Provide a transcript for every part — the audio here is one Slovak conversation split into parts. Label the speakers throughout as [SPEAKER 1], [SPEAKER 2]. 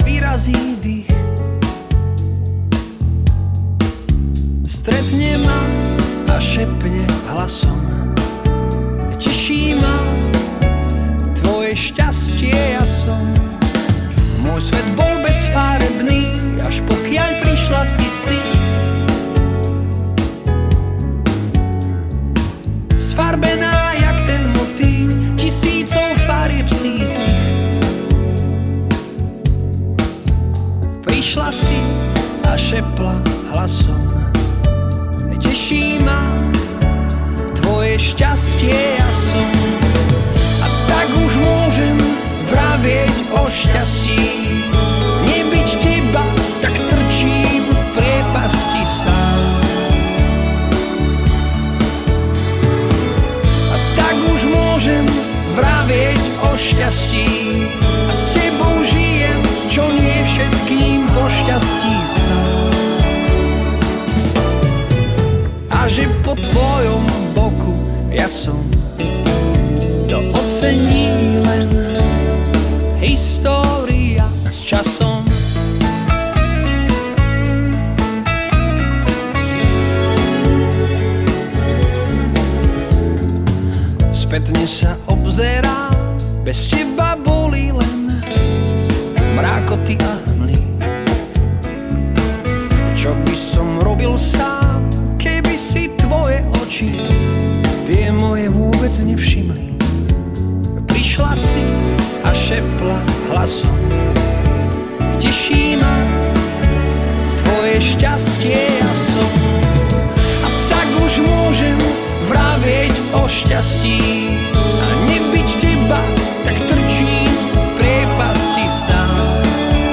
[SPEAKER 1] vyrazí dých. Stretne ma a šepne hlasom: teší ma tvoje šťastie, ja som. Môj svet bol bezfarebný, až pokiaľ prišla si ty. Sfarbená jak ten motýl, tisícov farieb sítych. Prišla si a šepla hlasom: teší ma tvoje šťastie, ja som. A tak už môžem vravieť o šťastí. Nebyť teba, tak trčím v priepasti sám. A tak už môžem vravieť o šťastí. A s tebou žijem, čo nie všetkým pošťastí sám. A že po tvojom boku ja som, to ocení len história s časom. Spätne sa obzerá, bez teba boli len mrákoty a hmly. Čo by som robil sám, keby si tvoje oči tie moje vôbec nevšimli. Prišla si a šepla hlasom: teší ma tvoje šťastie, ja som. A tak už môžem vravieť o šťastí. A nebyť teba, tak trčím v priepasti sám.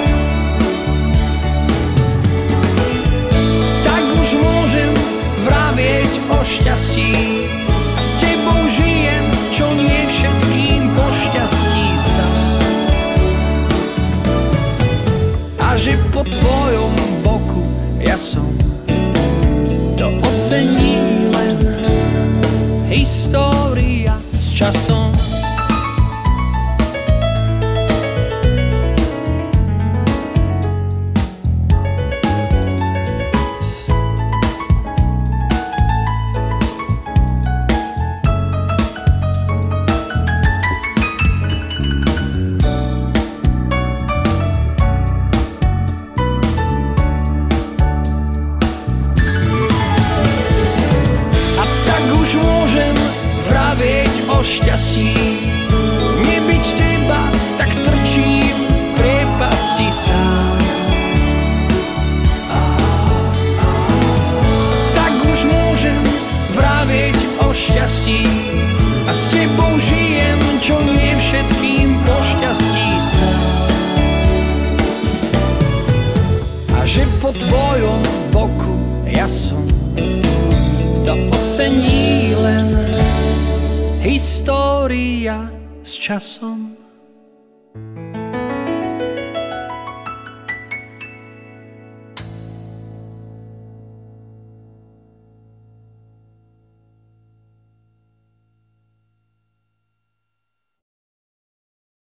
[SPEAKER 1] Tak už môžem vravieť o šťastí. A s tebou žijem, čo nie všetkým pošťastí sám. A že po tvojom boku ja som, to ocení len história s časom. O šťastí. Nebyť teba, tak trčím v priepasti sám. Tak už môžem vravieť o šťastí. A s tebou žijem, čo nie všetkým pošťastí sám. A že po tvojom boku ja som, to ocení len história s časom.